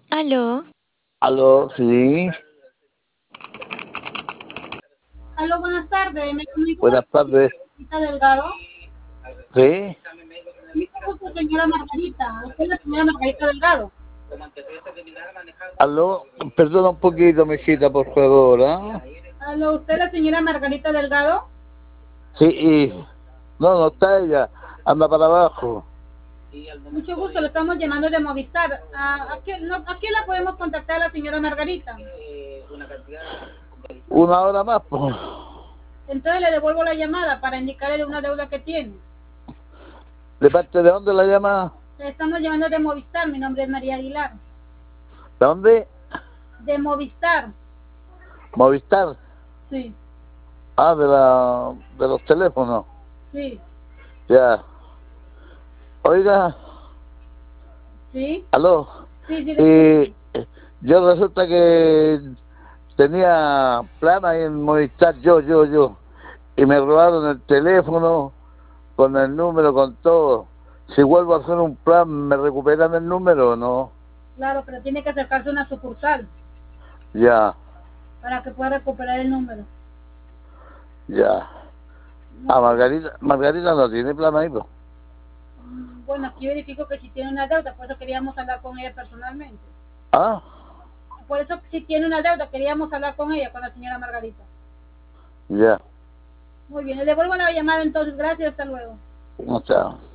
Aló, Aló, sí, Aló, buenas tardes. Me comunico con buenas la tardes. señorita Delgado. Sí, Mucho gusto, señora Margarita. Usted es la señora Margarita Delgado. aló, perdona un poquito, mijita, por favor, ¿ah? Aló, ¿usted es la señora Margarita Delgado? Sí, no, no está ella, anda para abajo. Mucho gusto, le estamos llamando de Movistar. ¿A qué la podemos contactar a la señora Margarita? Una hora más, pues. Entonces le devuelvo la llamada para indicarle una deuda que tiene. ¿De parte de dónde la llama? Le estamos llamando de Movistar. Mi nombre es María Aguilar. ¿De dónde? De Movistar. Movistar. Sí, Ah, de los teléfonos. sí, Ya. Oiga, sí, aló. sí, sí, le escucho. Y yo resulta que tenía plan ahí en Movistar, yo. Y me robaron el teléfono con el número, con todo. Si vuelvo a hacer un plan, ¿me recuperan el número o no? Claro, pero tiene que acercarse a una sucursal Ya, para que pueda recuperar el número. ya. Ah, Muy bien. Margarita no tiene plan ahí, pues. Bueno, aquí verifico que si tiene una deuda, por eso queríamos hablar con ella personalmente. Ah, Por eso si tiene una deuda, queríamos hablar con ella, con la señora Margarita. ya. Muy bien, le devuelvo la llamada entonces, gracias, hasta luego. No, chao.